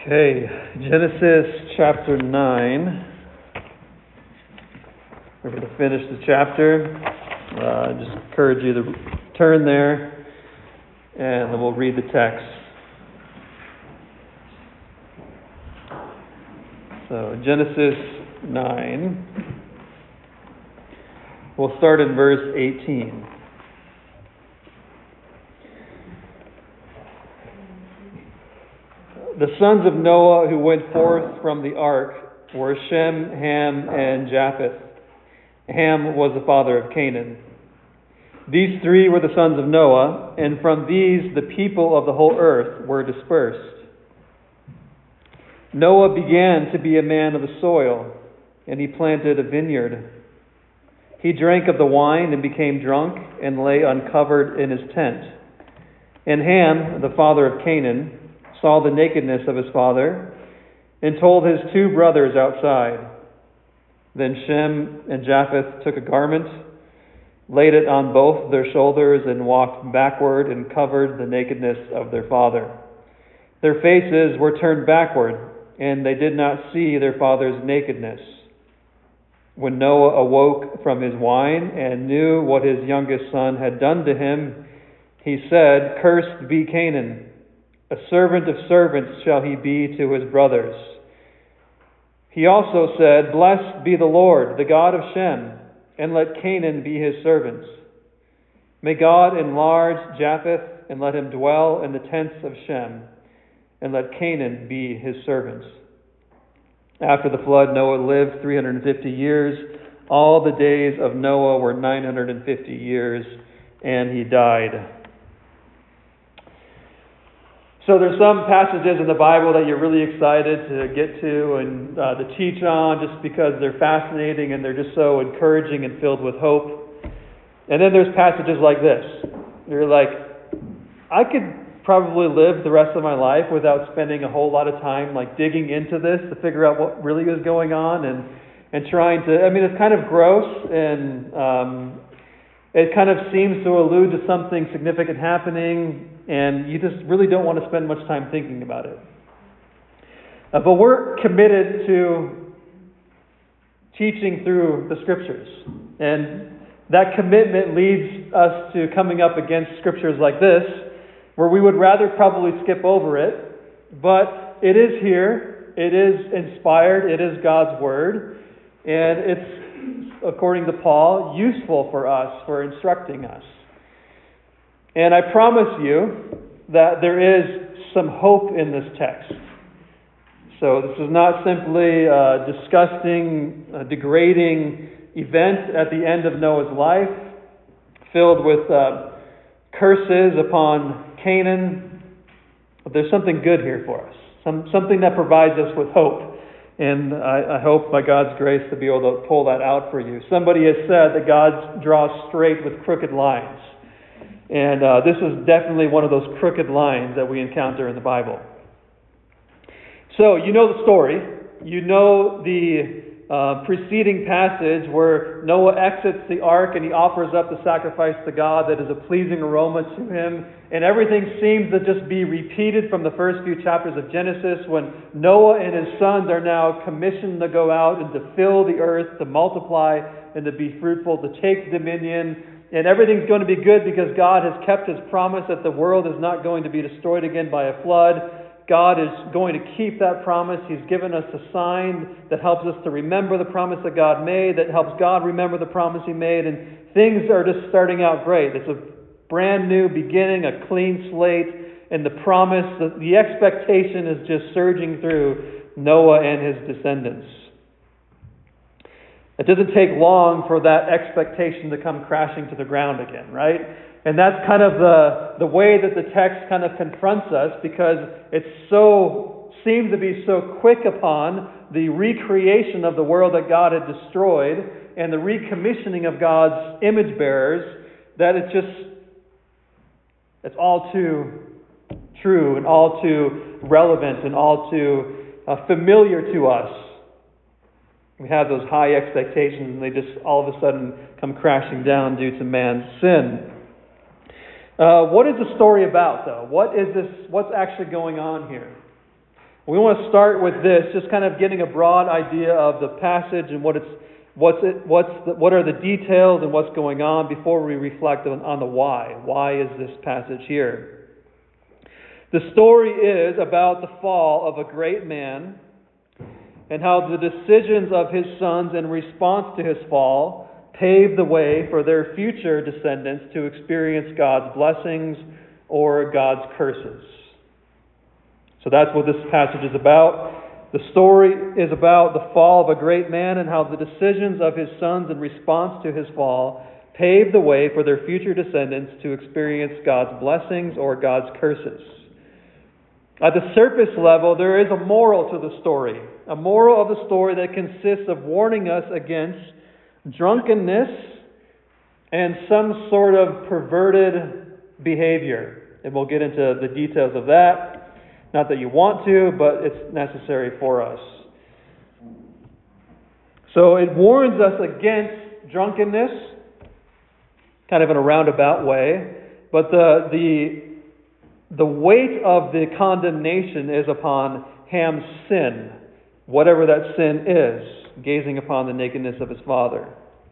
Okay, Genesis chapter 9. We're going to finish the chapter. I just encourage you to turn there, and then we'll read the text. So, Genesis 9. We'll start in verse 18. The sons of Noah who went forth from the ark were Shem, Ham, and Japheth. Ham was the father of Canaan. These three were the sons of Noah, and from these the people of the whole earth were dispersed. Noah began to be a man of the soil, and he planted a vineyard. He drank of the wine and became drunk, and lay uncovered in his tent. And Ham, the father of Canaan, saw the nakedness of his father, and told his two brothers outside. Then Shem and Japheth took a garment, laid it on both their shoulders, and walked backward and covered the nakedness of their father. Their faces were turned backward, and they did not see their father's nakedness. When Noah awoke from his wine and knew what his youngest son had done to him, he said, "Cursed be Canaan. A servant of servants shall he be to his brothers." He also said, "Blessed be the Lord, the God of Shem, and let Canaan be his servants. May God enlarge Japheth, and let him dwell in the tents of Shem, and let Canaan be his servants." After the flood, Noah lived 350 years. All the days of Noah were 950 years, and he died. So there's some passages in the Bible that you're really excited to get to and to teach on just because they're fascinating and they're just so encouraging and filled with hope. And then there's passages like this. You're like, I could probably live the rest of my life without spending a whole lot of time like digging into this to figure out what really is going on and trying to, it's kind of gross and it kind of seems to allude to something significant happening, and you just really don't want to spend much time thinking about it. But we're committed to teaching through the Scriptures. And that commitment leads us to coming up against Scriptures like this, where we would rather probably skip over it. But it is here. It is inspired. It is God's Word. And it's, according to Paul, useful for us, for instructing us. And I promise you that there is some hope in this text. So this is not simply a disgusting, degrading event at the end of Noah's life, filled with curses upon Canaan. But there's something good here for us, something that provides us with hope. And I hope by God's grace to be able to pull that out for you. Somebody has said that God draws straight with crooked lines. And this is definitely one of those crooked lines that we encounter in the Bible. So, you know the story. You know the preceding passage where Noah exits the ark and he offers up the sacrifice to God that is a pleasing aroma to him. And everything seems to just be repeated from the first few chapters of Genesis when Noah and his sons are now commissioned to go out and to fill the earth, to multiply and to be fruitful, to take dominion. And everything's going to be good because God has kept his promise that the world is not going to be destroyed again by a flood. God is going to keep that promise. He's given us a sign that helps us to remember the promise that God made, that helps God remember the promise he made, and things are just starting out great. It's a brand new beginning, a clean slate, and the promise, the expectation is just surging through Noah and his descendants. It doesn't take long for that expectation to come crashing to the ground again, right? And that's kind of the way that the text kind of confronts us, because it seems to be so quick upon the recreation of the world that God had destroyed and the recommissioning of God's image bearers that it's all too true and all too relevant and all too familiar to us. We have those high expectations and they just all of a sudden come crashing down due to man's sin. What is the story about, though? What's actually going on here? We want to start with this, just kind of getting a broad idea of the passage and what are the details and what's going on before we reflect on the why. Why is this passage here? The story is about the fall of a great man and how the decisions of his sons in response to his fall paved the way for their future descendants to experience God's blessings or God's curses. So that's what this passage is about. The story is about the fall of a great man and how the decisions of his sons in response to his fall paved the way for their future descendants to experience God's blessings or God's curses. At the surface level, there is a moral to the story. A moral of the story that consists of warning us against drunkenness and some sort of perverted behavior. And we'll get into the details of that. Not that you want to, but it's necessary for us. So it warns us against drunkenness, kind of in a roundabout way. But the weight of the condemnation is upon Ham's sin, whatever that sin is, gazing upon the nakedness of his father.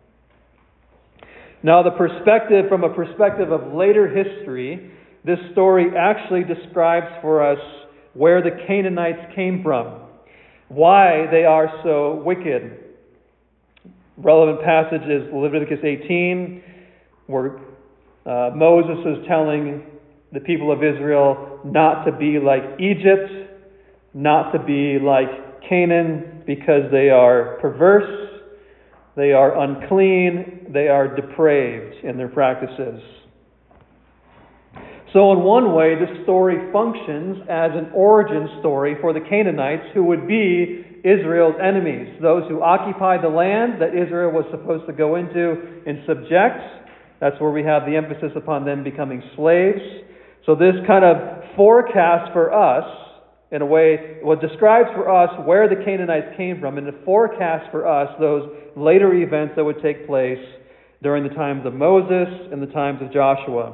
Now, from a perspective of later history, this story actually describes for us where the Canaanites came from, why they are so wicked. Relevant passage is Leviticus 18, where Moses is telling the people of Israel not to be like Egypt, not to be like Canaan, because they are perverse, they are unclean, they are depraved in their practices. So in one way, this story functions as an origin story for the Canaanites, who would be Israel's enemies, those who occupied the land that Israel was supposed to go into and subject. That's where we have the emphasis upon them becoming slaves. So this kind of forecast for us, in a way, what describes for us where the Canaanites came from, and the forecast for us those later events that would take place during the times of Moses and the times of Joshua.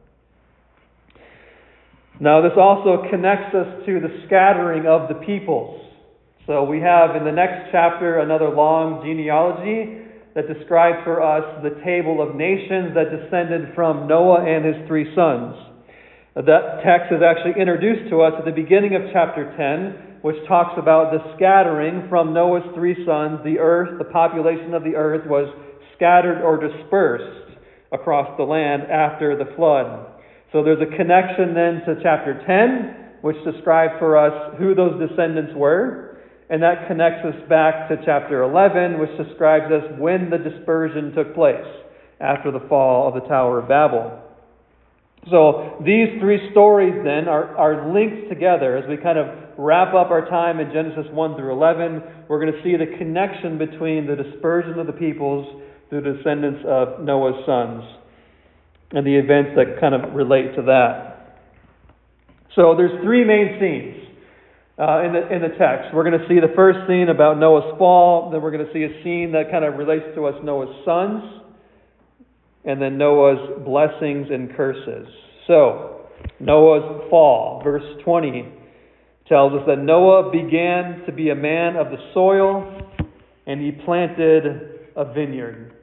Now, this also connects us to the scattering of the peoples. So we have in the next chapter another long genealogy that describes for us the table of nations that descended from Noah and his three sons. That text is actually introduced to us at the beginning of chapter 10, which talks about the scattering from Noah's three sons. The earth, the population of the earth was scattered or dispersed across the land after the flood. So there's a connection then to chapter 10, which describes for us who those descendants were. And that connects us back to chapter 11, which describes us when the dispersion took place after the fall of the Tower of Babel. So these three stories then are linked together. As we kind of wrap up our time in Genesis 1 through 11, we're going to see the connection between the dispersion of the peoples through the descendants of Noah's sons, and the events that kind of relate to that. So there's three main scenes in the text. We're going to see the first scene about Noah's fall. Then we're going to see a scene that kind of relates to us, Noah's sons. And then Noah's blessings and curses. So, Noah's fall. Verse 20 tells us that Noah began to be a man of the soil, and he planted a vineyard.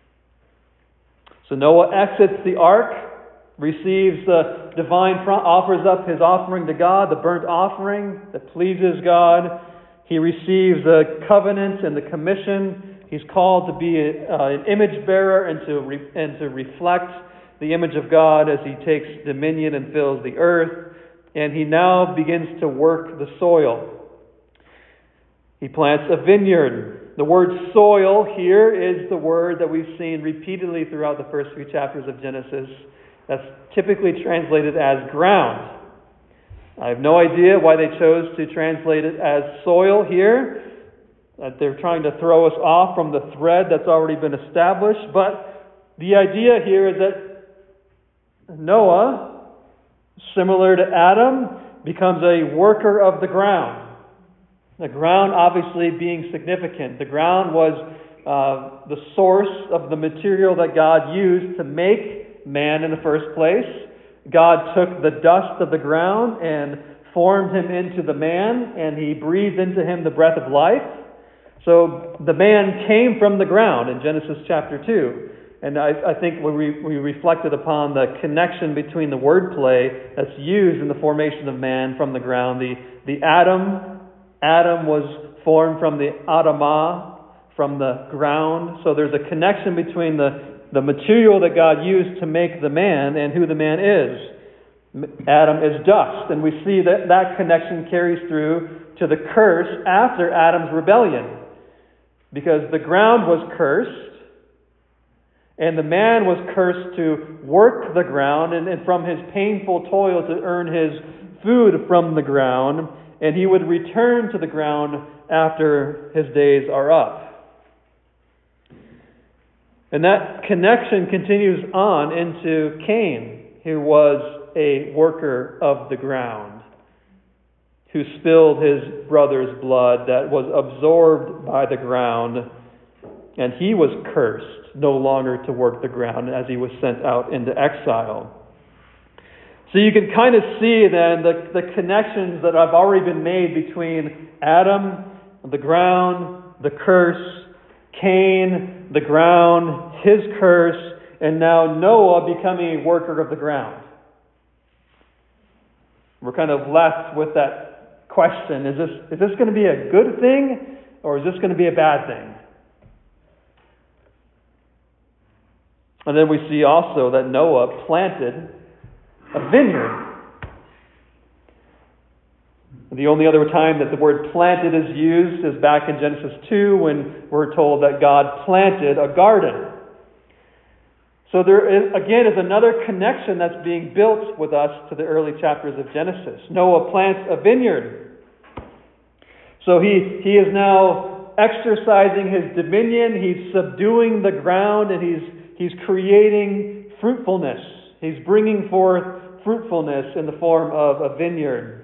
So Noah exits the ark, receives the offers up his offering to God, the burnt offering that pleases God. He receives the covenant and the commission. He's called to be an image bearer and to reflect the image of God as he takes dominion and fills the earth. And he now begins to work the soil. He plants a vineyard. The word soil here is the word that we've seen repeatedly throughout the first few chapters of Genesis. That's typically translated as ground. I have no idea why they chose to translate it as soil here. They're trying to throw us off from the thread that's already been established. But the idea here is that Noah, similar to Adam, becomes a worker of the ground. The ground obviously being significant. The ground was the source of the material that God used to make man in the first place. God took the dust of the ground and formed him into the man, and he breathed into him the breath of life. So the man came from the ground in Genesis chapter 2. And I think we reflected upon the connection between the wordplay that's used in the formation of man from the ground. The Adam was formed from the Adamah, from the ground. So there's a connection between the material that God used to make the man and who the man is. Adam is dust, and we see that connection carries through to the curse after Adam's rebellion. Because the ground was cursed, and the man was cursed to work the ground and from his painful toil to earn his food from the ground, and he would return to the ground after his days are up. And that connection continues on into Cain, who was a worker of the ground, who spilled his brother's blood that was absorbed by the ground, and he was cursed no longer to work the ground as he was sent out into exile. So you can kind of see then the connections that have already been made between Adam, the ground, the curse, Cain, the ground, his curse, and now Noah becoming a worker of the ground. We're kind of left with that question, is this going to be a good thing, or is this going to be a bad thing? And then we see also that Noah planted a vineyard. The only other time that the word planted is used is back in Genesis 2 when we're told that God planted a garden. So there is another connection that's being built with us to the early chapters of Genesis. Noah plants a vineyard. So he is now exercising his dominion. He's subduing the ground, and he's creating fruitfulness. He's bringing forth fruitfulness in the form of a vineyard.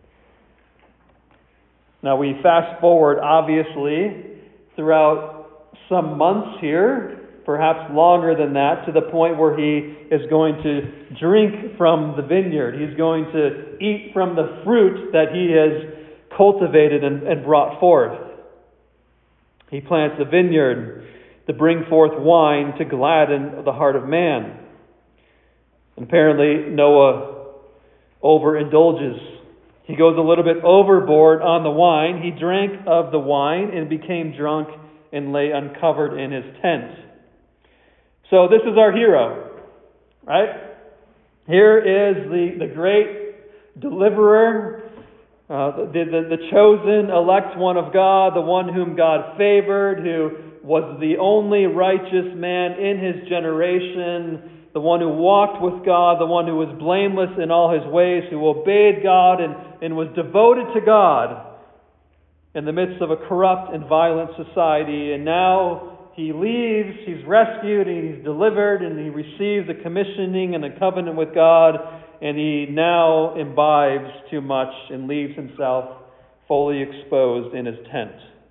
Now we fast forward, obviously, throughout some months here, perhaps longer than that, to the point where he is going to drink from the vineyard. He's going to eat from the fruit that he has cultivated and brought forth. He plants a vineyard to bring forth wine to gladden the heart of man. And apparently Noah overindulges. He goes a little bit overboard on the wine. He drank of the wine and became drunk and lay uncovered in his tent. So this is our hero, right? Here is the great deliverer, the chosen elect one of God, the one whom God favored, who was the only righteous man in his generation, the one who walked with God, the one who was blameless in all his ways, who obeyed God and was devoted to God in the midst of a corrupt and violent society. And now he leaves, he's rescued, and he's delivered, and he receives the commissioning and the covenant with God, and he now imbibes too much and leaves himself fully exposed in his tent.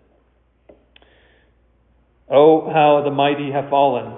Oh, how the mighty have fallen.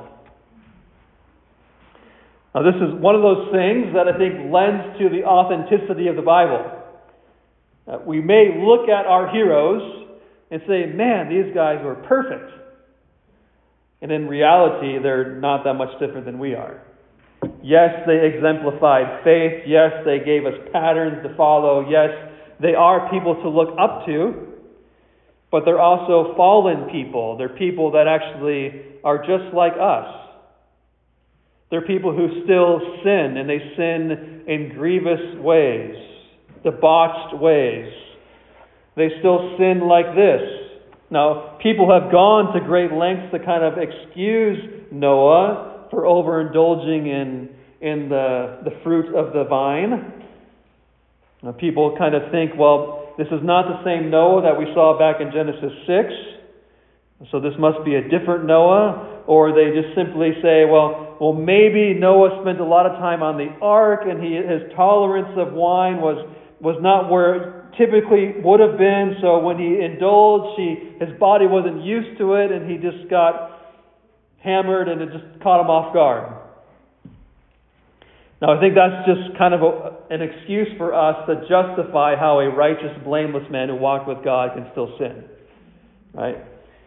Now, this is one of those things that I think lends to the authenticity of the Bible. We may look at our heroes and say, man, these guys were perfect. And in reality, they're not that much different than we are. Yes, they exemplified faith. Yes, they gave us patterns to follow. Yes, they are people to look up to. But they're also fallen people. They're people that actually are just like us. They're people who still sin, and they sin in grievous ways, debauched ways. They still sin like this. Now, people have gone to great lengths to kind of excuse Noah for overindulging in the fruit of the vine. Now, people kind of think, well, this is not the same Noah that we saw back in Genesis 6, so this must be a different Noah. Or they just simply say, well, maybe Noah spent a lot of time on the ark, and his tolerance of wine was not where it typically would have been. So when he indulged, his body wasn't used to it, and he just got hammered, and it just caught him off guard. Now, I think that's just kind of an excuse for us to justify how a righteous, blameless man who walked with God can still sin. Right?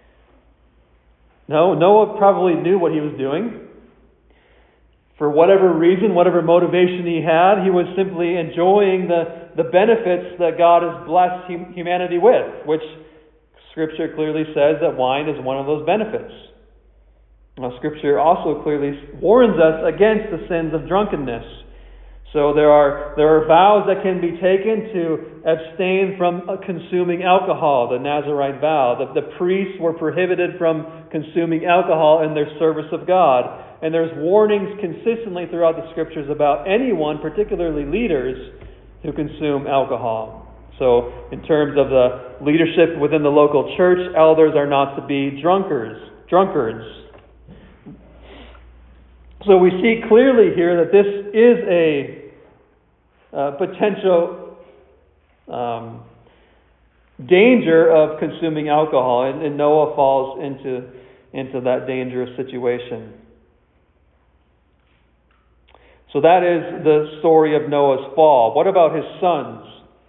No, Noah probably knew what he was doing. For whatever reason, whatever motivation he had, he was simply enjoying the benefits that God has blessed humanity with, which Scripture clearly says that wine is one of those benefits. Now, Scripture also clearly warns us against the sins of drunkenness. So there are vows that can be taken to abstain from consuming alcohol, the Nazirite vow. The priests were prohibited from consuming alcohol in their service of God. And there's warnings consistently throughout the Scriptures about anyone, particularly leaders, who consume alcohol. So in terms of the leadership within the local church, elders are not to be drunkards. So we see clearly here that this is a potential danger of consuming alcohol, and Noah falls into that dangerous situation. So that is the story of Noah's fall. What about his sons?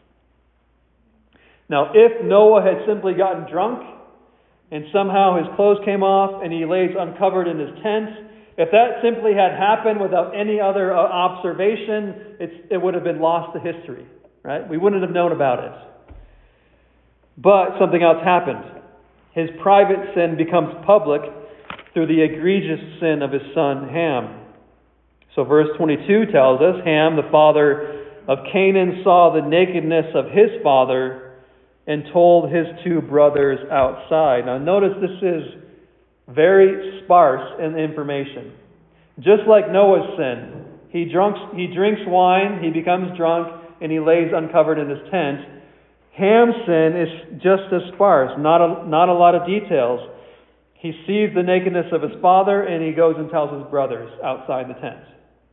Now, if Noah had simply gotten drunk and somehow his clothes came off and he lays uncovered in his tent, if that simply had happened without any other observation, it would have been lost to history, right? We wouldn't have known about it. But something else happened. His private sin becomes public through the egregious sin of his son Ham. So verse 22 tells us, Ham, the father of Canaan, saw the nakedness of his father and told his two brothers outside. Now notice this is very sparse in information. Just like Noah's sin, he drinks wine, he becomes drunk, and he lays uncovered in his tent. Ham's sin is just as sparse, not a lot of details. He sees the nakedness of his father, and he goes and tells his brothers outside the tent.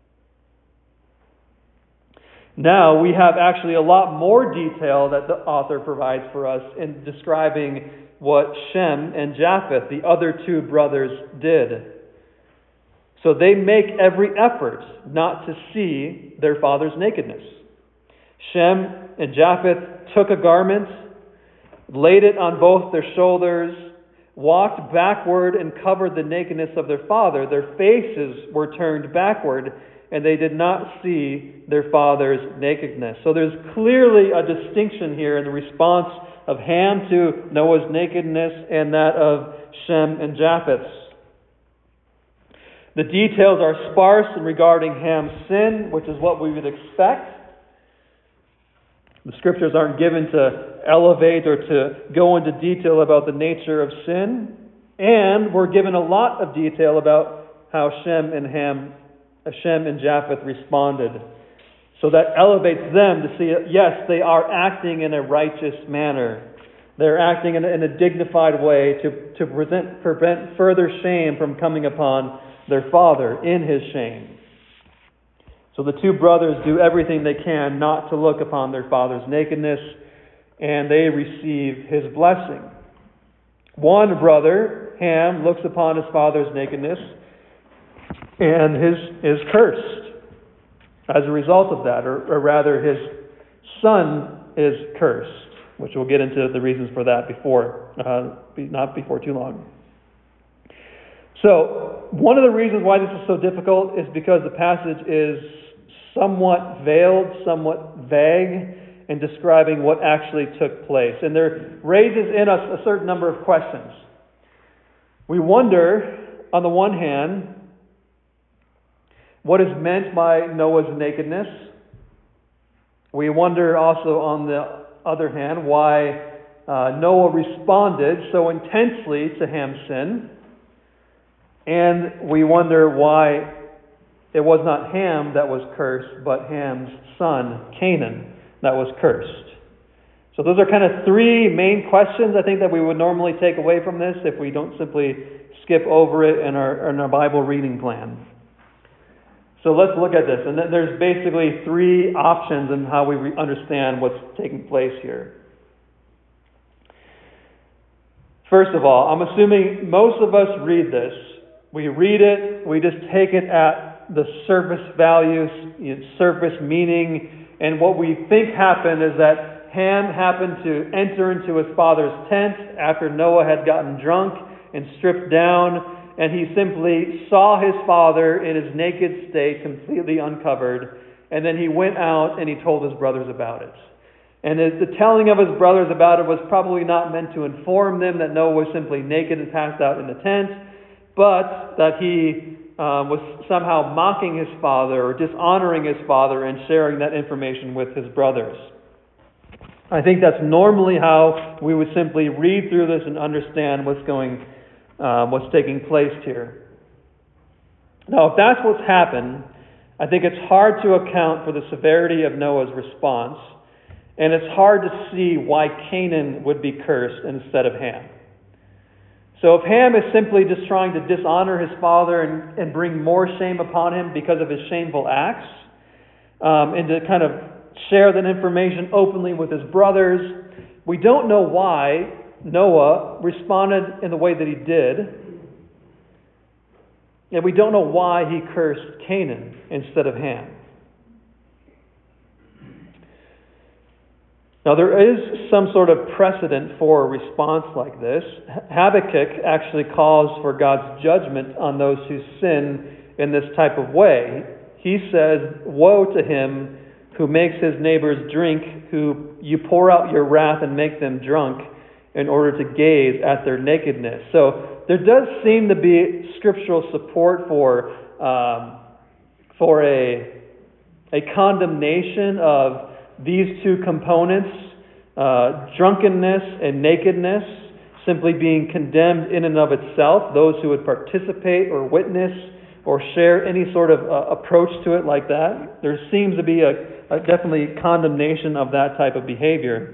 Now we have actually a lot more detail that the author provides for us in describing what Shem and Japheth, the other two brothers, did. So they make every effort not to see their father's nakedness. Shem and Japheth took a garment, laid it on both their shoulders, walked backward and covered the nakedness of their father. Their faces were turned backward, and they did not see their father's nakedness. So there's clearly a distinction here in the response of Ham to Noah's nakedness and that of Shem and Japheth's. The details are sparse in regarding Ham's sin, which is what we would expect. The Scriptures aren't given to elevate or to go into detail about the nature of sin. And we're given a lot of detail about how Shem and Japheth responded. So that elevates them to see, yes, they are acting in a righteous manner. They're acting in a dignified way to prevent further shame from coming upon their father in his shame. So the two brothers do everything they can not to look upon their father's nakedness, and they receive his blessing. One brother, Ham, looks upon his father's nakedness and is cursed as a result of that, or rather his son is cursed, which we'll get into the reasons for that not before too long. So, one of the reasons why this is so difficult is because the passage is somewhat veiled, somewhat vague in describing what actually took place. And there raises in us a certain number of questions. We wonder, on the one hand, what is meant by Noah's nakedness. We wonder also, on the other hand, why Noah responded so intensely to Ham's sin. And we wonder why it was not Ham that was cursed, but Ham's son, Canaan, that was cursed. So those are kind of three main questions, I think, that we would normally take away from this if we don't simply skip over it in our Bible reading plan. So let's look at this. And then there's basically three options in how we understand what's taking place here. First of all, I'm assuming most of us read this. We read it, we just take it at the surface values, surface meaning, and what we think happened is that Ham happened to enter into his father's tent after Noah had gotten drunk and stripped down, and he simply saw his father in his naked state, completely uncovered, and then he went out and he told his brothers about it. And the telling of his brothers about it was probably not meant to inform them that Noah was simply naked and passed out in the tent, but that he was somehow mocking his father or dishonoring his father and sharing that information with his brothers. I think that's normally how we would simply read through this and understand what's taking place here. Now, if that's what's happened, I think it's hard to account for the severity of Noah's response, and it's hard to see why Canaan would be cursed instead of Ham. So if Ham is simply just trying to dishonor his father and bring more shame upon him because of his shameful acts, and to kind of share that information openly with his brothers, we don't know why Noah responded in the way that he did, and we don't know why he cursed Canaan instead of Ham. Now, there is some sort of precedent for a response like this. Habakkuk actually calls for God's judgment on those who sin in this type of way. He says, "Woe to him who makes his neighbors drink, who you pour out your wrath and make them drunk in order to gaze at their nakedness." So there does seem to be scriptural support for a condemnation of these two components, drunkenness and nakedness, simply being condemned in and of itself. Those who would participate or witness or share any sort of approach to it like that, there seems to be a definitely condemnation of that type of behavior.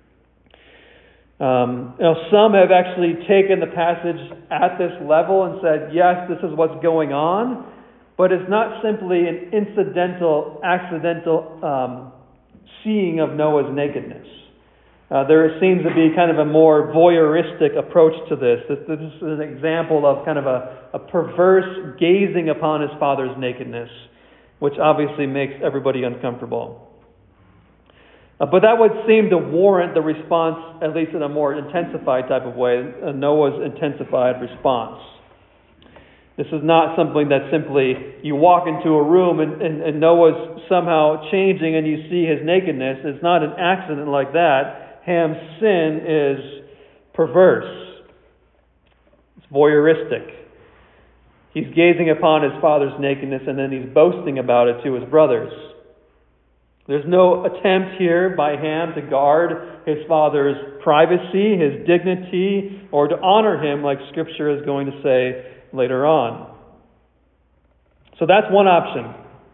Some have actually taken the passage at this level and said, yes, this is what's going on, but it's not simply an incidental, accidental seeing of Noah's nakedness. There seems to be kind of a more voyeuristic approach to this. This is an example of kind of a perverse gazing upon his father's nakedness, which obviously makes everybody uncomfortable. But that would seem to warrant the response, at least in a more intensified type of way, Noah's intensified response. This is not something that simply you walk into a room and Noah's somehow changing and you see his nakedness. It's not an accident like that. Ham's sin is perverse. It's voyeuristic. He's gazing upon his father's nakedness and then he's boasting about it to his brothers. There's no attempt here by Ham to guard his father's privacy, his dignity, or to honor him like Scripture is going to say later on. So that's one option.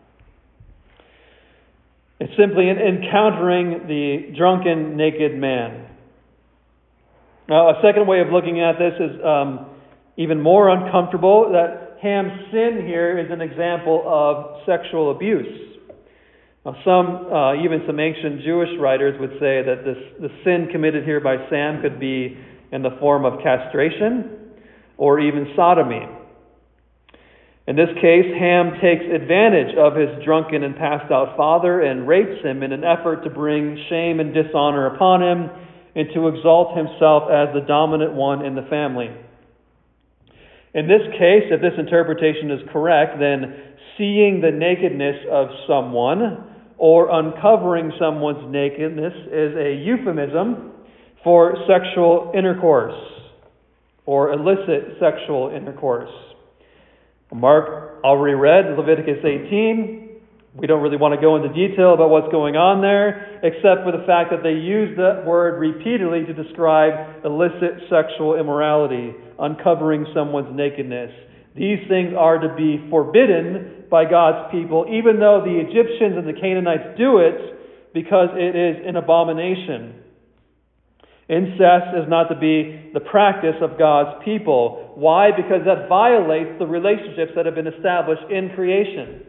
It's simply encountering the drunken, naked man. Now, a second way of looking at this is even more uncomfortable, that Ham's sin here is an example of sexual abuse. Now, even some ancient Jewish writers would say that the sin committed here by Sam could be in the form of castration or even sodomy. In this case, Ham takes advantage of his drunken and passed out father and rapes him in an effort to bring shame and dishonor upon him and to exalt himself as the dominant one in the family. In this case, if this interpretation is correct, then seeing the nakedness of someone or uncovering someone's nakedness is a euphemism for sexual intercourse or illicit sexual intercourse. Mark already read Leviticus 18. We don't really want to go into detail about what's going on there, except for the fact that they use that word repeatedly to describe illicit sexual immorality, uncovering someone's nakedness. These things are to be forbidden by God's people, even though the Egyptians and the Canaanites do it, because it is an abomination. Incest is not to be the practice of God's people. Why? Because that violates the relationships that have been established in creation.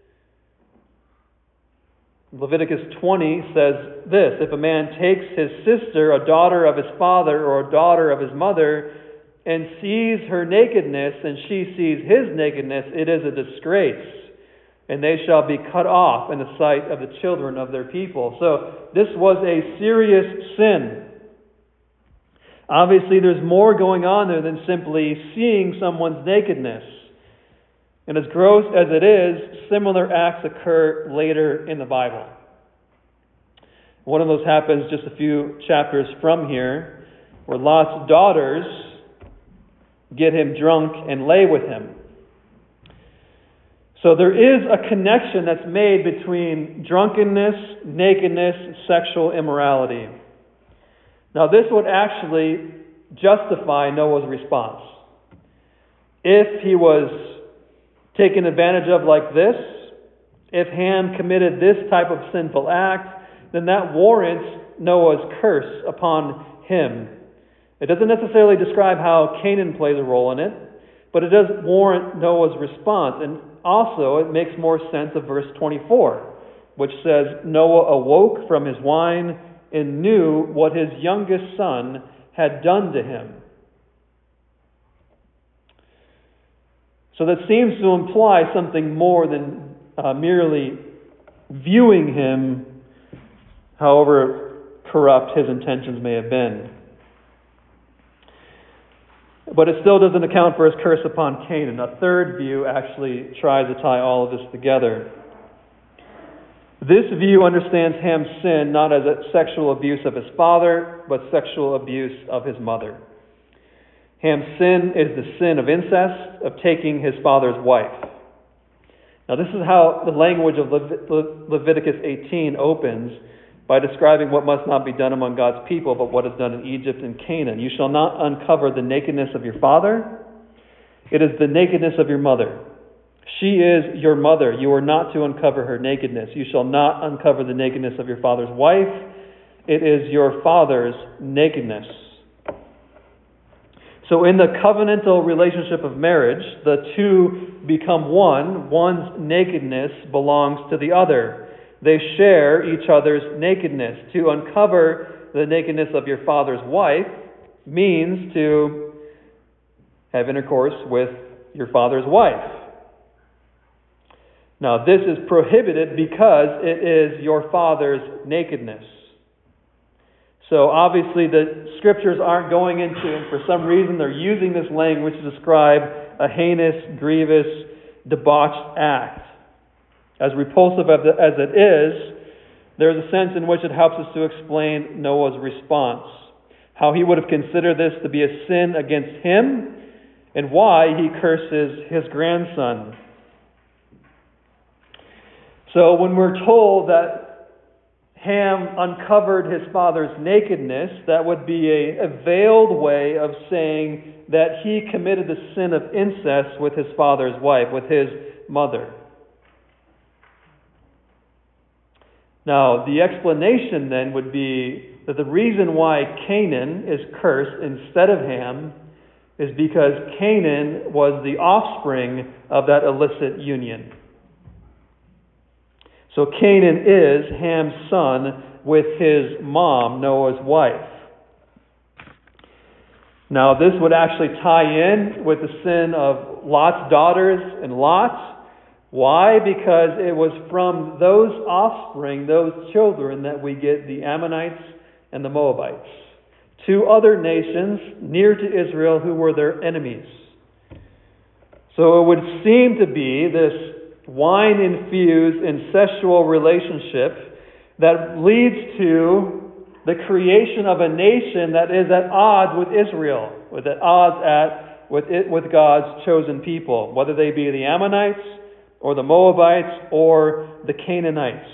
Leviticus 20 says this: if a man takes his sister, a daughter of his father or a daughter of his mother, and sees her nakedness and she sees his nakedness, it is a disgrace. and they shall be cut off in the sight of the children of their people. So this was a serious sin. Obviously, there's more going on there than simply seeing someone's nakedness. And as gross as it is, similar acts occur later in the Bible. One of those happens just a few chapters from here, where Lot's daughters get him drunk and lay with him. So there is a connection that's made between drunkenness, nakedness, and sexual immorality. Now this would actually justify Noah's response. If he was taken advantage of like this, if Ham committed this type of sinful act, then that warrants Noah's curse upon him. It doesn't necessarily describe how Canaan plays a role in it, but it does warrant Noah's response. And also, it makes more sense of verse 24, which says, Noah awoke from his wine and knew what his youngest son had done to him. So that seems to imply something more than merely viewing him, however corrupt his intentions may have been. But it still doesn't account for his curse upon Canaan. A third view actually tries to tie all of this together. This view understands Ham's sin not as a sexual abuse of his father, but sexual abuse of his mother. Ham's sin is the sin of incest, of taking his father's wife. Now this is how the language of Leviticus 18 opens, by describing what must not be done among God's people, but what is done in Egypt and Canaan. You shall not uncover the nakedness of your father. It is the nakedness of your mother. She is your mother. You are not to uncover her nakedness. You shall not uncover the nakedness of your father's wife. It is your father's nakedness. So in the covenantal relationship of marriage, the two become one. One's nakedness belongs to the other. They share each other's nakedness. To uncover the nakedness of your father's wife means to have intercourse with your father's wife. Now, this is prohibited because it is your father's nakedness. So, obviously, the scriptures aren't going into, and for some reason they're using this language to describe a heinous, grievous, debauched act. As repulsive as it is, there's a sense in which it helps us to explain Noah's response. How he would have considered this to be a sin against him, and why he curses his grandson. So when we're told that Ham uncovered his father's nakedness, that would be a veiled way of saying that he committed the sin of incest with his father's wife, with his mother. Now, the explanation then would be that the reason why Canaan is cursed instead of Ham is because Canaan was the offspring of that illicit union. So Canaan is Ham's son with his mom, Noah's wife. Now, this would actually tie in with the sin of Lot's daughters and Lot. Why? Because it was from those offspring, those children, that we get the Ammonites and the Moabites. Two other nations near to Israel who were their enemies. So it would seem to be this wine-infused incestual relationship that leads to the creation of a nation that is at odds with Israel, at odds with God's chosen people, whether they be the Ammonites or the Moabites, or the Canaanites.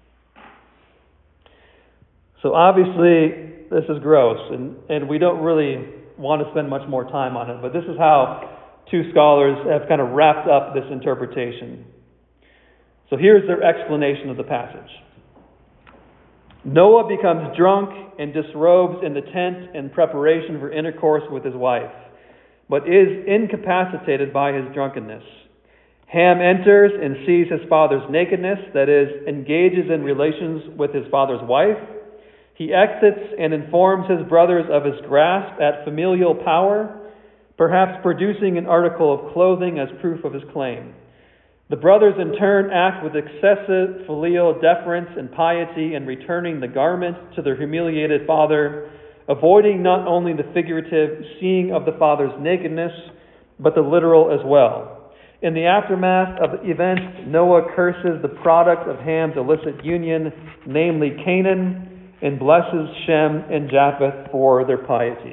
So obviously, this is gross, and we don't really want to spend much more time on it, but this is how two scholars have kind of wrapped up this interpretation. So here's their explanation of the passage. Noah becomes drunk and disrobes in the tent in preparation for intercourse with his wife, but is incapacitated by his drunkenness. Ham enters and sees his father's nakedness, that is, engages in relations with his father's wife. He exits and informs his brothers of his grasp at familial power, perhaps producing an article of clothing as proof of his claim. The brothers in turn act with excessive filial deference and piety in returning the garment to their humiliated father, avoiding not only the figurative seeing of the father's nakedness, but the literal as well. In the aftermath of the event, Noah curses the product of Ham's illicit union, namely Canaan, and blesses Shem and Japheth for their piety.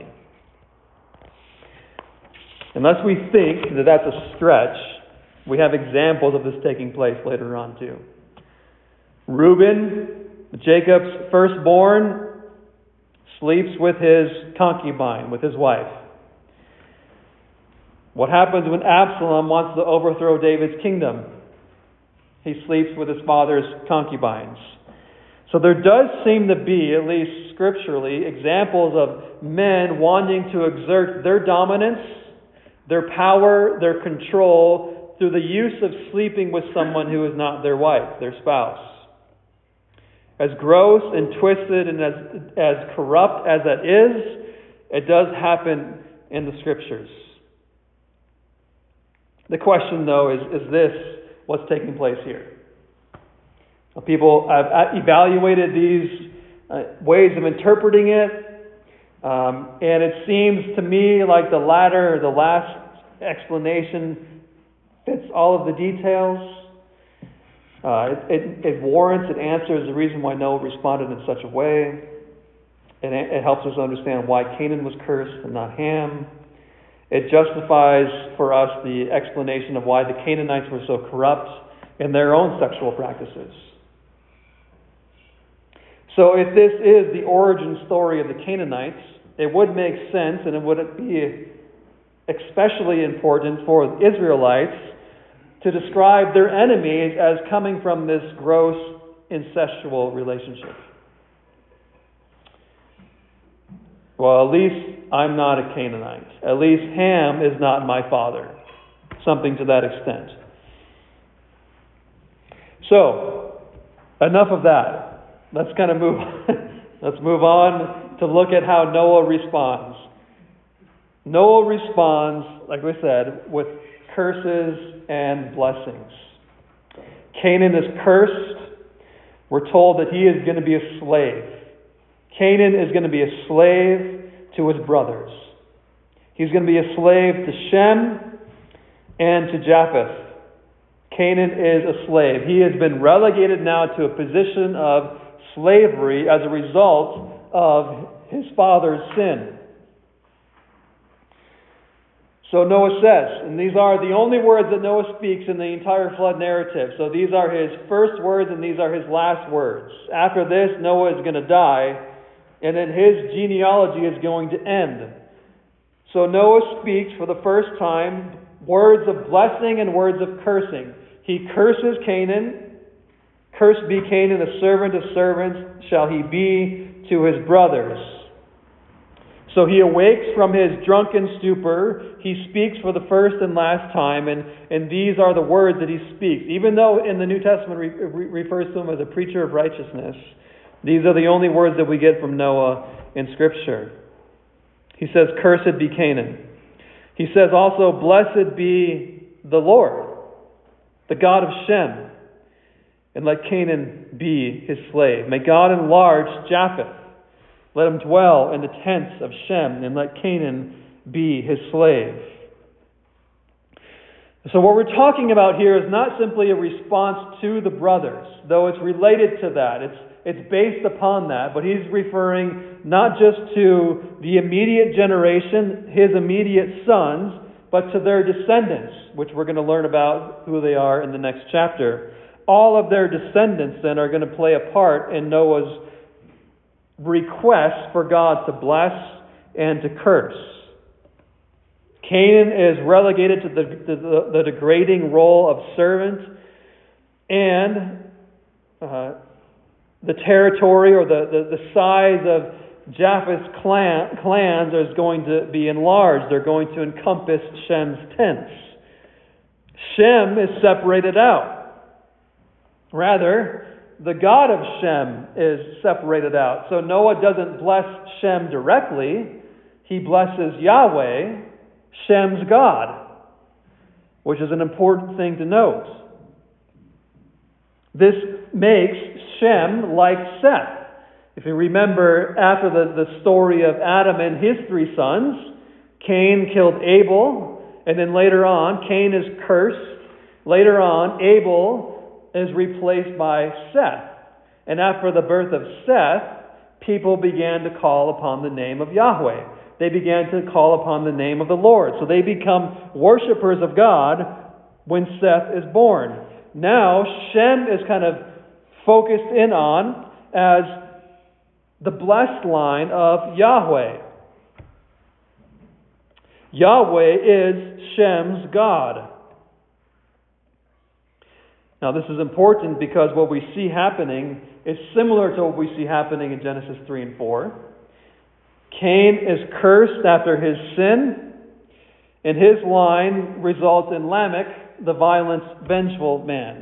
Unless we think that that's a stretch, we have examples of this taking place later on too. Reuben, Jacob's firstborn, sleeps with his concubine, with his wife. What happens when Absalom wants to overthrow David's kingdom? He sleeps with his father's concubines. So there does seem to be, at least scripturally, examples of men wanting to exert their dominance, their power, their control, through the use of sleeping with someone who is not their wife, their spouse. As gross and twisted and as corrupt as that is, it does happen in the Scriptures. The question, though, is this what's taking place here? People have evaluated these ways of interpreting it, and it seems to me like the last explanation fits all of the details. It warrants, it answers the reason why Noah responded in such a way. And it helps us understand why Canaan was cursed and not Ham. It justifies for us the explanation of why the Canaanites were so corrupt in their own sexual practices. So if this is the origin story of the Canaanites, it would make sense, and it would be especially important for the Israelites to describe their enemies as coming from this gross incestual relationship. Well, at least I'm not a Canaanite. At least Ham is not my father. Something to that extent. So, enough of that. Let's kind of move let's move on to look at how Noah responds. Noah responds, like we said, with curses and blessings. Canaan is cursed. We're told that he is going to be a slave. Canaan is going to be a slave to his brothers. He's going to be a slave to Shem and to Japheth. Canaan is a slave. He has been relegated now to a position of slavery as a result of his father's sin. So Noah says, and these are the only words that Noah speaks in the entire flood narrative. So these are his first words and these are his last words. After this, Noah is going to die, and then his genealogy is going to end. So Noah speaks for the first time words of blessing and words of cursing. He curses Canaan. Cursed be Canaan, the servant of servants shall he be to his brothers. So he awakes from his drunken stupor. He speaks for the first and last time, and these are the words that he speaks. Even though in the New Testament refers to him as a preacher of righteousness, these are the only words that we get from Noah in Scripture. He says, "Cursed be Canaan." He says also, "Blessed be the Lord, the God of Shem, and let Canaan be his slave. May God enlarge Japheth. Let him dwell in the tents of Shem, and let Canaan be his slave." So what we're talking about here is not simply a response to the brothers, though it's related to that. It's based upon that, but he's referring not just to the immediate generation, his immediate sons, but to their descendants, which we're going to learn about who they are in the next chapter. All of their descendants then are going to play a part in Noah's request for God to bless and to curse. Canaan is relegated to the degrading role of servant, and the territory or the size of Japheth's clans is going to be enlarged. They're going to encompass Shem's tents. Shem is separated out. Rather, the God of Shem is separated out. So Noah doesn't bless Shem directly. He blesses Yahweh, Shem's God, which is an important thing to note. This makes Shem like Seth. If you remember, after the story of Adam and his three sons, Cain killed Abel, and then later on, Cain is cursed. Later on, Abel is replaced by Seth. And after the birth of Seth, people began to call upon the name of Yahweh. They began to call upon the name of the Lord. So they become worshipers of God when Seth is born. Now, Shem is kind of focused in on as the blessed line of Yahweh. Yahweh is Shem's God. Now, this is important because what we see happening is similar to what we see happening in Genesis 3 and 4. Cain is cursed after his sin, and his line results in Lamech, the violent, vengeful man.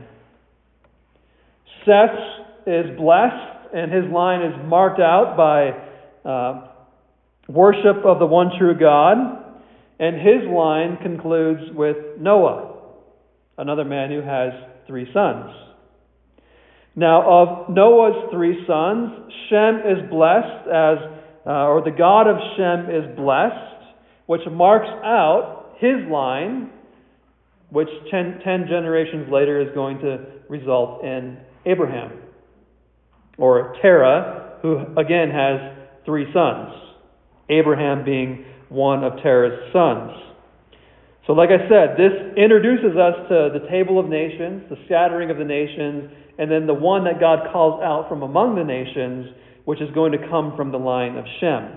Seth is blessed, and his line is marked out by worship of the one true God, and his line concludes with Noah, another man who has 3 sons. Now, of Noah's 3 sons, Shem is blessed or the God of Shem is blessed, which marks out his line, which 10 generations later is going to result in Abraham, or Terah, who again has 3 sons, Abraham being one of Terah's sons. So like I said, this introduces us to the table of nations, the scattering of the nations, and then the one that God calls out from among the nations, which is going to come from the line of Shem.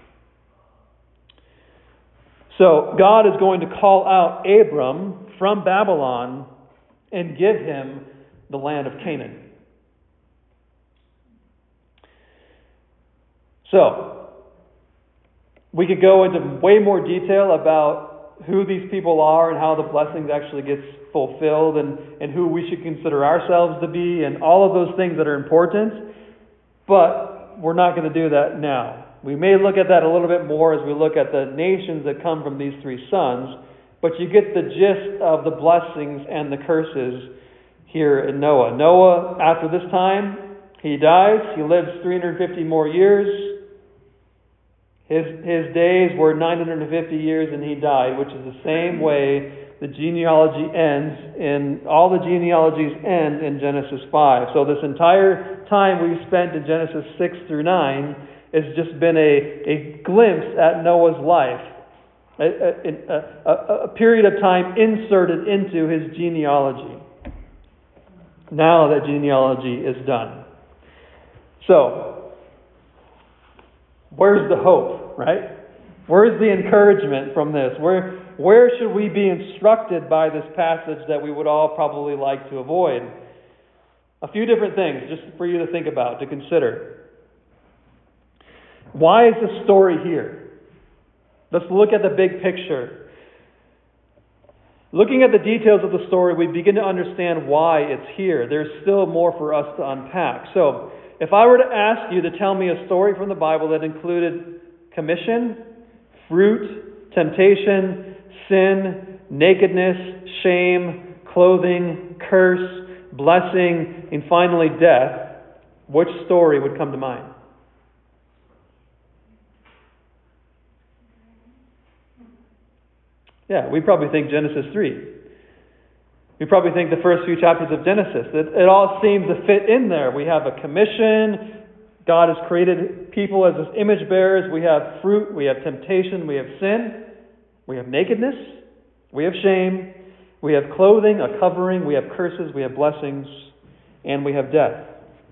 So God is going to call out Abram from Babylon and give him the land of Canaan. So, we could go into way more detail about who these people are and how the blessings actually gets fulfilled and who we should consider ourselves to be and all of those things that are important, but we're not going to do that now. We may look at that a little bit more as we look at the nations that come from these 3 sons, but you get the gist of the blessings and the curses here in Noah. Noah, after this time, he dies. He lives 350 more years. His days were 950 years and he died, which is the same way the genealogy ends all the genealogies end in Genesis 5. So this entire time we've spent in Genesis 6 through 9 has just been a glimpse at Noah's life, a period of time inserted into his genealogy. Now that genealogy is done. So, where's the hope, right? Where's the encouragement from this? Where should we be instructed by this passage that we would all probably like to avoid? A few different things just for you to think about, to consider. Why is this story here? Let's look at the big picture. Looking at the details of the story, we begin to understand why it's here. There's still more for us to unpack. So, if I were to ask you to tell me a story from the Bible that included commission, fruit, temptation, sin, nakedness, shame, clothing, curse, blessing, and finally death, which story would come to mind? Yeah, we probably think Genesis 3. We probably think the first few chapters of Genesis. It all seems to fit in there. We have a commission. God has created people as His image bearers. We have fruit. We have temptation. We have sin. We have nakedness. We have shame. We have clothing, a covering. We have curses. We have blessings. And we have death.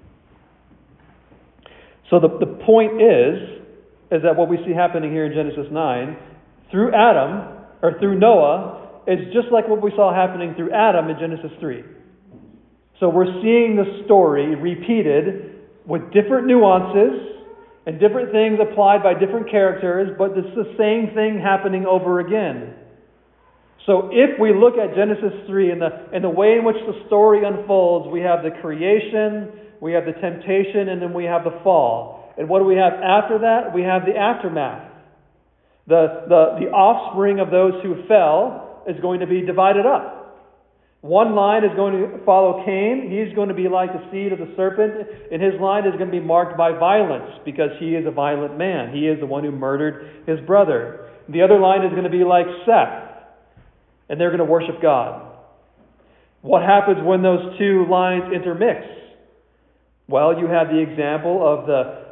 So the point is that what we see happening here in Genesis 9, through Adam, or through Noah, is just like what we saw happening through Adam in Genesis 3. So we're seeing the story repeated with different nuances and different things applied by different characters, but it's the same thing happening over again. So if we look at Genesis 3 and the way in which the story unfolds, we have the creation, we have the temptation, and then we have the fall. And what do we have after that? We have the aftermath. The offspring of those who fell is going to be divided up. One line is going to follow Cain. He's going to be like the seed of the serpent, and his line is going to be marked by violence because he is a violent man. He is the one who murdered his brother. The other line is going to be like Seth, and they're going to worship God. What happens when those two lines intermix? Well, you have the example of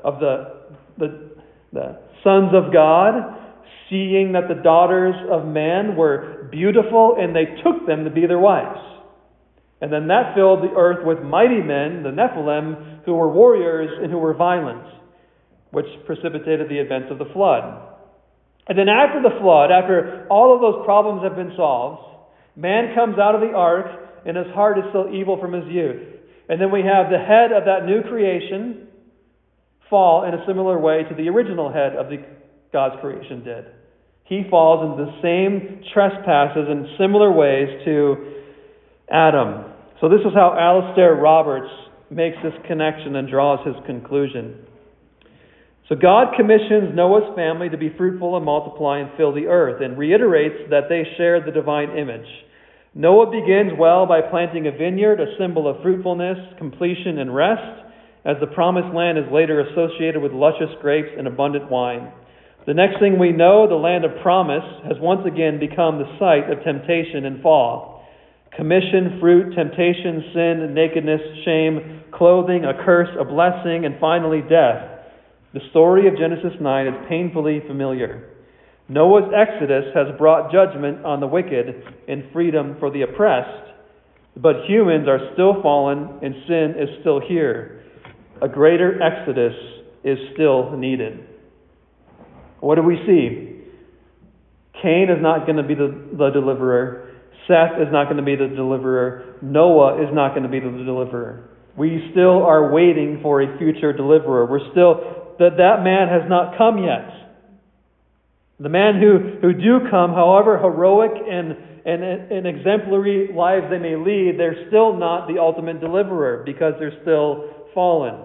the sons of God seeing that the daughters of men were beautiful, and they took them to be their wives. And then that filled the earth with mighty men, the Nephilim, who were warriors and who were violent, which precipitated the events of the flood. And then after the flood, after all of those problems have been solved, man comes out of the ark, and his heart is still evil from his youth. And then we have the head of that new creation fall in a similar way to the original head of God's creation did. He falls into the same trespasses in similar ways to Adam. So this is how Alistair Roberts makes this connection and draws his conclusion. So God commissions Noah's family to be fruitful and multiply and fill the earth, and reiterates that they share the divine image. Noah begins well by planting a vineyard, a symbol of fruitfulness, completion, and rest, as the promised land is later associated with luscious grapes and abundant wine. The next thing we know, the land of promise has once again become the site of temptation and fall. Commission, fruit, temptation, sin, nakedness, shame, clothing, a curse, a blessing, and finally death. The story of Genesis 9 is painfully familiar. Noah's exodus has brought judgment on the wicked and freedom for the oppressed, but humans are still fallen and sin is still here. A greater exodus is still needed. What do we see? Cain is not going to be the deliverer. Seth is not going to be the deliverer. Noah is not going to be the deliverer. We still are waiting for a future deliverer. That man has not come yet. The men who do come, however heroic and exemplary lives they may lead, they're still not the ultimate deliverer because they're still fallen.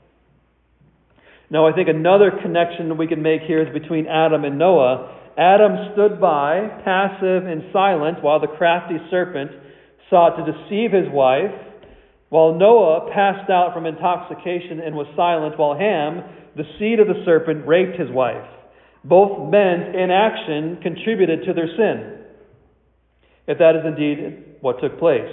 Now, I think another connection that we can make here is between Adam and Noah. Adam stood by, passive and silent, while the crafty serpent sought to deceive his wife, while Noah passed out from intoxication and was silent, while Ham, the seed of the serpent, raped his wife. Both men's inaction contributed to their sin, if that is indeed what took place.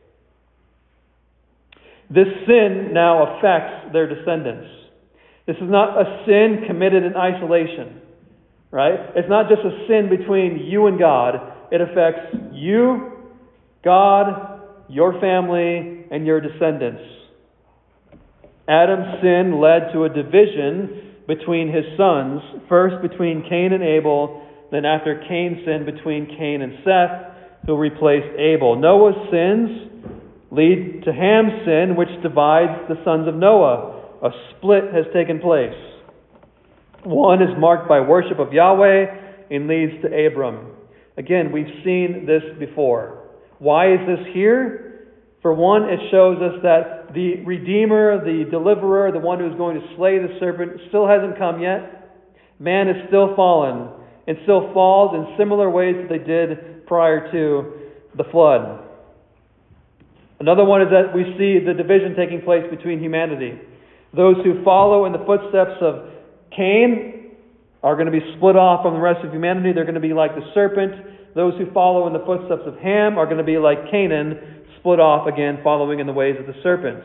This sin now affects their descendants. This is not a sin committed in isolation, right? It's not just a sin between you and God. It affects you, God, your family, and your descendants. Adam's sin led to a division between his sons, first between Cain and Abel, then after Cain's sin between Cain and Seth, who replaced Abel. Noah's sins lead to Ham's sin, which divides the sons of Noah. A split has taken place. One is marked by worship of Yahweh and leads to Abram. Again, we've seen this before. Why is this here? For one, it shows us that the Redeemer, the Deliverer, the one who is going to slay the serpent, still hasn't come yet. Man is still fallen and still falls in similar ways that they did prior to the flood. Another one is that we see the division taking place between humanity. Those who follow in the footsteps of Cain are going to be split off from the rest of humanity. They're going to be like the serpent. Those who follow in the footsteps of Ham are going to be like Canaan, split off again, following in the ways of the serpents.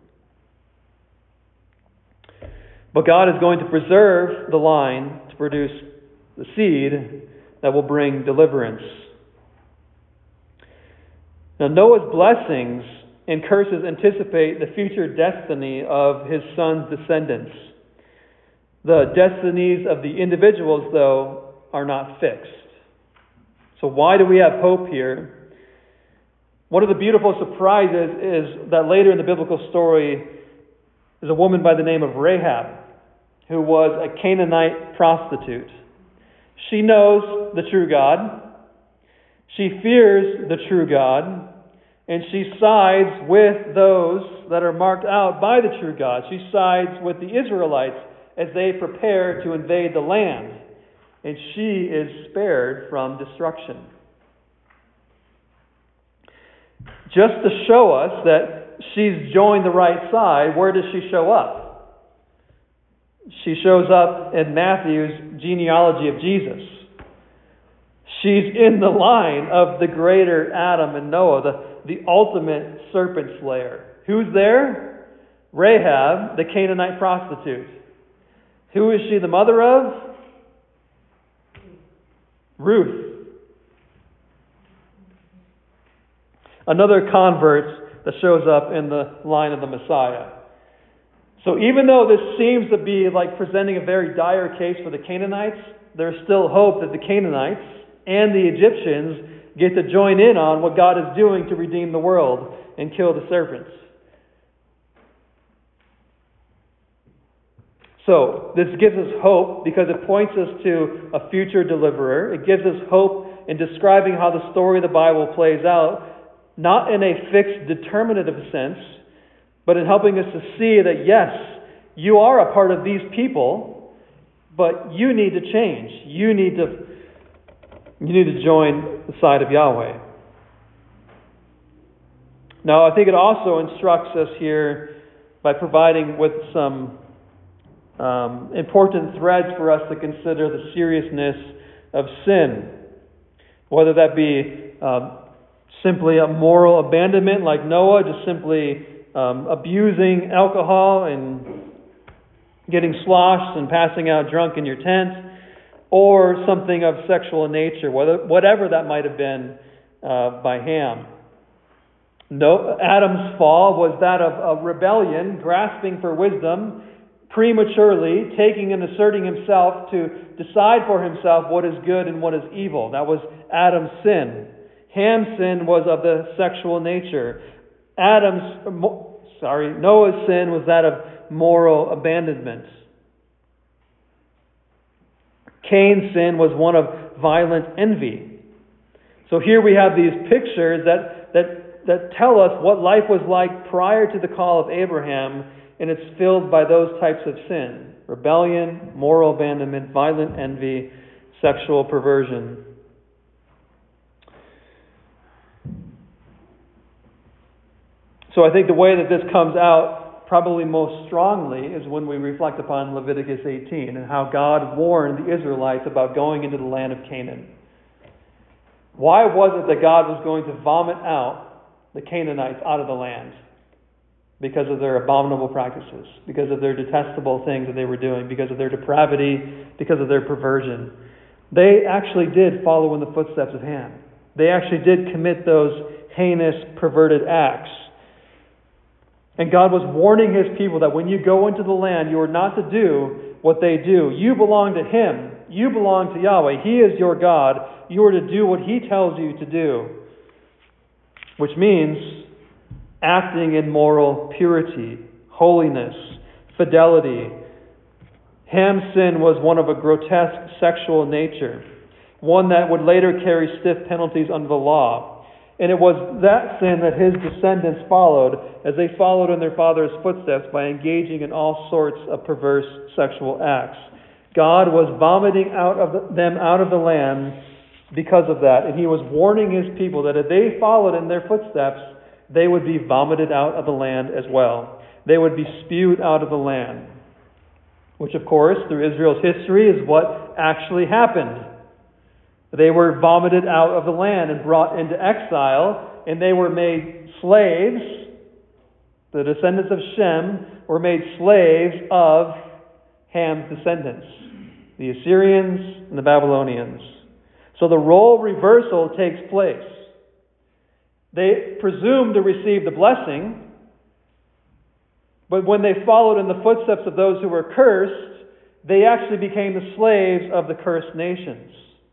But God is going to preserve the line to produce the seed that will bring deliverance. Now, Noah's blessings and curses anticipate the future destiny of his son's descendants. The destinies of the individuals, though, are not fixed. So why do we have hope here? One of the beautiful surprises is that later in the biblical story is a woman by the name of Rahab, who was a Canaanite prostitute. She knows the true God. She fears the true God. And she sides with those that are marked out by the true God. She sides with the Israelites as they prepare to invade the land. And she is spared from destruction. Just to show us that she's joined the right side, where does she show up? She shows up in Matthew's genealogy of Jesus. She's in the line of the greater Adam and Noah, the ultimate serpent slayer. Who's there? Rahab, the Canaanite prostitute. Who is she the mother of? Ruth. Another convert that shows up in the line of the Messiah. So even though this seems to be like presenting a very dire case for the Canaanites, there's still hope that the Canaanites and the Egyptians get to join in on what God is doing to redeem the world and kill the serpents. So, this gives us hope because it points us to a future deliverer. It gives us hope in describing how the story of the Bible plays out, not in a fixed, determinative sense, but in helping us to see that, yes, you are a part of these people, but you need to change. You need to join the side of Yahweh. Now, I think it also instructs us here by providing with some important threads for us to consider the seriousness of sin. Whether that be simply a moral abandonment like Noah, just simply abusing alcohol and getting sloshed and passing out drunk in your tent, or something of sexual nature, whatever that might have been by Ham. Adam's fall was that of a rebellion, grasping for wisdom, prematurely taking and asserting himself to decide for himself what is good and what is evil. That was Adam's sin. Ham's sin was of the sexual nature. Noah's sin was that of moral abandonment. Cain's sin was one of violent envy. So here we have these pictures that tell us what life was like prior to the call of Abraham, and it's filled by those types of sin: rebellion, moral abandonment, violent envy, sexual perversion. So I think the way that this comes out probably most strongly is when we reflect upon Leviticus 18 and how God warned the Israelites about going into the land of Canaan. Why was it that God was going to vomit out the Canaanites out of the land? Because of their abominable practices, because of their detestable things that they were doing, because of their depravity, because of their perversion. They actually did follow in the footsteps of Ham. They actually did commit those heinous, perverted acts. And God was warning His people that when you go into the land, you are not to do what they do. You belong to Him. You belong to Yahweh. He is your God. You are to do what He tells you to do. Which means acting in moral purity, holiness, fidelity. Ham's sin was one of a grotesque sexual nature, one that would later carry stiff penalties under the law. And it was that sin that his descendants followed as they followed in their father's footsteps by engaging in all sorts of perverse sexual acts. God was vomiting them out of the land because of that. And He was warning His people that if they followed in their footsteps, they would be vomited out of the land as well. They would be spewed out of the land. Which, of course, through Israel's history is what actually happened. They were vomited out of the land and brought into exile, and they were made slaves. The descendants of Shem were made slaves of Ham's descendants, the Assyrians and the Babylonians. So the role reversal takes place. They presumed to receive the blessing, but when they followed in the footsteps of those who were cursed, they actually became the slaves of the cursed nations.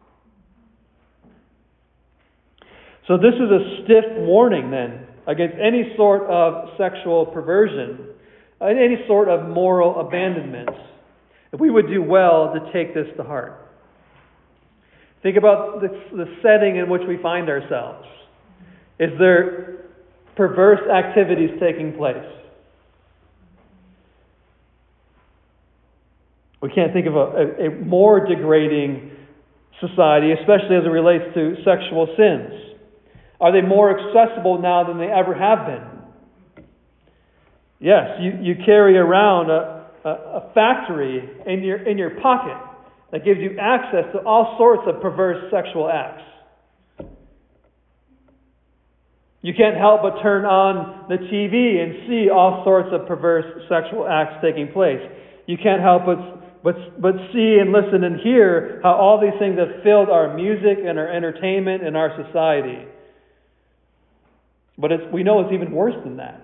So this is a stiff warning then against any sort of sexual perversion, and any sort of moral abandonment. If we would do well to take this to heart. Think about the setting in which we find ourselves. Is there perverse activities taking place? We can't think of a more degrading society, especially as it relates to sexual sins. Are they more accessible now than they ever have been? Yes, you carry around a factory in your pocket that gives you access to all sorts of perverse sexual acts. You can't help but turn on the TV and see all sorts of perverse sexual acts taking place. You can't help but see and listen and hear how all these things have filled our music and our entertainment and our society. But we know it's even worse than that.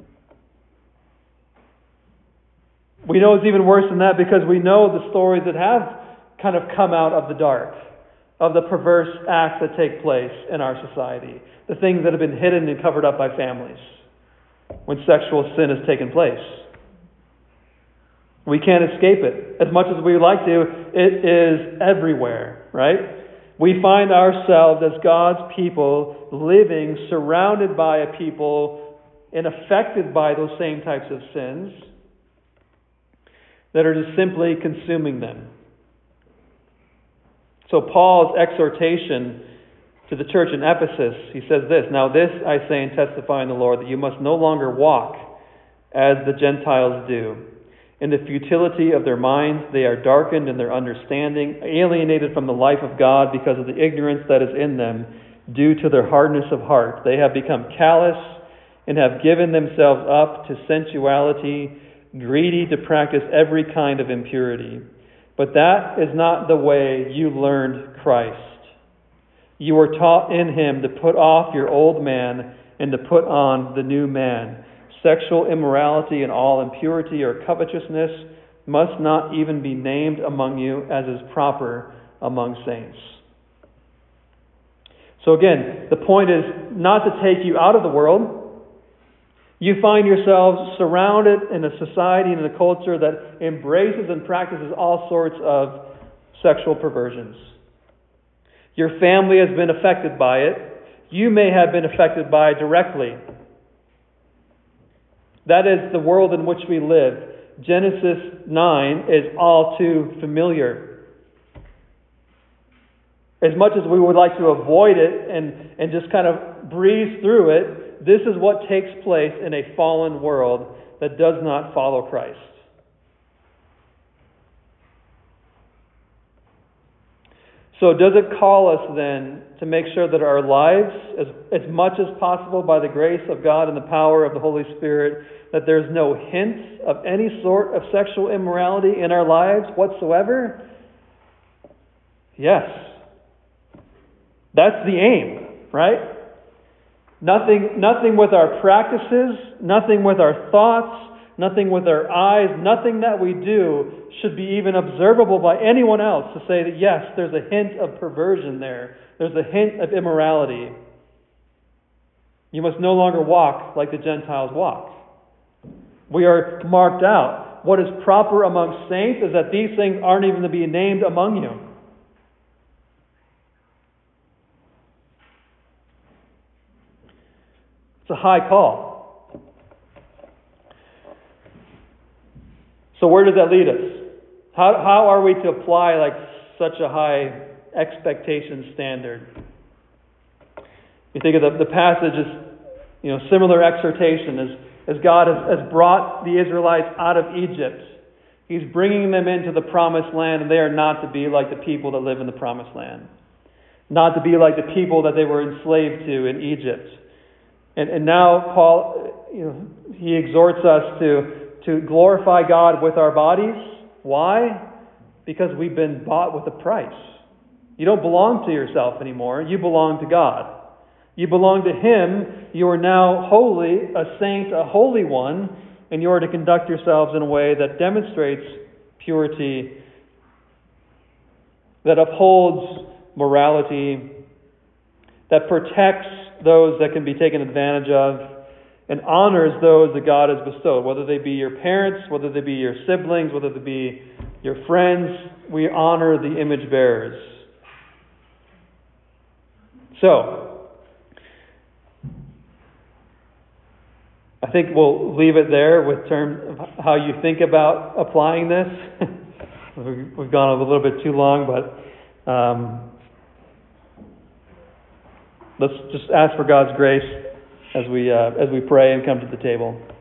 We know it's even worse than that because we know the stories that have kind of come out of the dark, of the perverse acts that take place in our society, the things that have been hidden and covered up by families when sexual sin has taken place. We can't escape it. As much as we would like to, it is everywhere, right? We find ourselves as God's people living surrounded by a people and affected by those same types of sins that are just simply consuming them. So Paul's exhortation to the church in Ephesus, he says this, "Now this I say and testify in the Lord, that you must no longer walk as the Gentiles do. In the futility of their minds they are darkened in their understanding, alienated from the life of God because of the ignorance that is in them, due to their hardness of heart. They have become callous and have given themselves up to sensuality, greedy to practice every kind of impurity. But that is not the way you learned Christ. You were taught in Him to put off your old man and to put on the new man. Sexual immorality and all impurity or covetousness must not even be named among you, as is proper among saints." So again, the point is not to take you out of the world. You find yourselves surrounded in a society and in a culture that embraces and practices all sorts of sexual perversions. Your family has been affected by it. You may have been affected by it directly. That is the world in which we live. Genesis 9 is all too familiar. As much as we would like to avoid it and just kind of breeze through it, this is what takes place in a fallen world that does not follow Christ. So does it call us then to make sure that our lives, as much as possible by the grace of God and the power of the Holy Spirit, that there's no hint of any sort of sexual immorality in our lives whatsoever? Yes. That's the aim, right? Nothing with our practices, nothing with our thoughts, nothing with our eyes, nothing that we do should be even observable by anyone else to say that yes, there's a hint of perversion there. There's a hint of immorality. You must no longer walk like the Gentiles walk. We are marked out. What is proper among saints is that these things aren't even to be named among you. It's a high call. So where does that lead us? How are we to apply like such a high expectation standard? You think of the passage as, similar exhortation as God has brought the Israelites out of Egypt. He's bringing them into the promised land, and they are not to be like the people that live in the promised land. Not to be like the people that they were enslaved to in Egypt. And now Paul, he exhorts us to glorify God with our bodies. Why? Because we've been bought with a price. You don't belong to yourself anymore. You belong to God. You belong to Him. You are now holy, a saint, a holy one, and you are to conduct yourselves in a way that demonstrates purity, that upholds morality, that protects those that can be taken advantage of, and honors those that God has bestowed, whether they be your parents, whether they be your siblings, whether they be your friends. We honor the image bearers. So, I think we'll leave it there with terms of how you think about applying this. We've gone a little bit too long, but Let's just ask for God's grace as we pray and come to the table.